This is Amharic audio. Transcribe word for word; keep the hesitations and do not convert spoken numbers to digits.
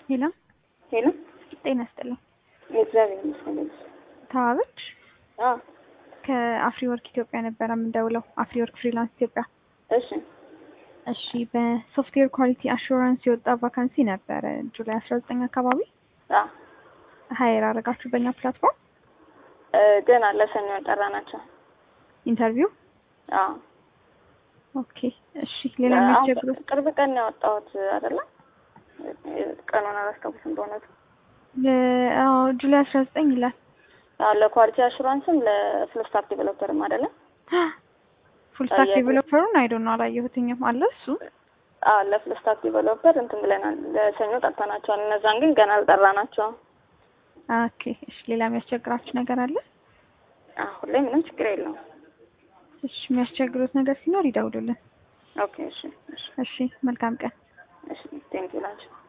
ሄሎ ሄሎ ጤና ይስጥልኝ። እግዚአብሔር ይመስገን። ተዋበች አዎ ከአፍሪ ወርክ ኢትዮጵያ ነበር የምንደውለው። አፍሪ ወርክ ፍሪላንስ ኢትዮጵያ። እሺ እሺ በሶፍትዌር ኳሊቲ አሹራንስ የወጣ ቫካንሲ ነበረ ጁላይ አስራ ዘጠኝ አካባቢ። አዎ ሀይር አደረጋችሁ በእኛ ፕላትፎርም? ገና ለሰኞ ጠራናቸው ኢንተርቪው? አዎ ኦኬ እሺ። ሌላ የሚያስቸግሩ ቅርብ ቀን ነው ያወጣሁት አይደለ? ቀኑን አላስታውስም በእውነቱ። አዎ ጁላይ አስራ ዘጠኝ ይላል። አዎ ለኳሊቲ አሹራንስም ለፉል ስታክ ዴቨሎፐርም አይደለ? ፉል ስታክ ዴቨሎፐሩን አይ ዶንት ኖ አላየሁትኝም። አለ እሱ? አዎ ለፉል ስታክ ዴቨሎፐር እንትን ብለናል፣ ለሰኞ ጠርተናቸዋል። እነዛን ግን ገና አልጠራናቸውም። ኦኬ እሺ። ሌላ የሚያስቸግራችሁ ነገር አለ? አሁን ላይ ምንም ችግር የለውም። እሺ የሚያስቸግሩት ነገር ሲኖር ይደውሉልን። ኦኬ እሺ እሺ እሺ መልካም ቀን። እሺ ቴንክ ዩ ላንቺ